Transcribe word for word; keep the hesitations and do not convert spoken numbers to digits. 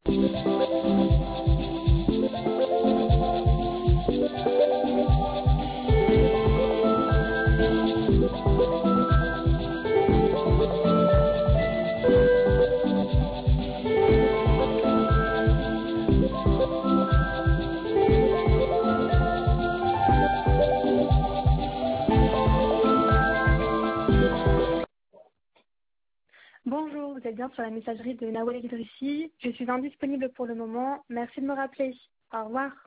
Bonjour, vous êtes bien sur la messagerie de Nawal Idrissi. Je suis indisponible pour le moment. Merci de me rappeler. Au revoir.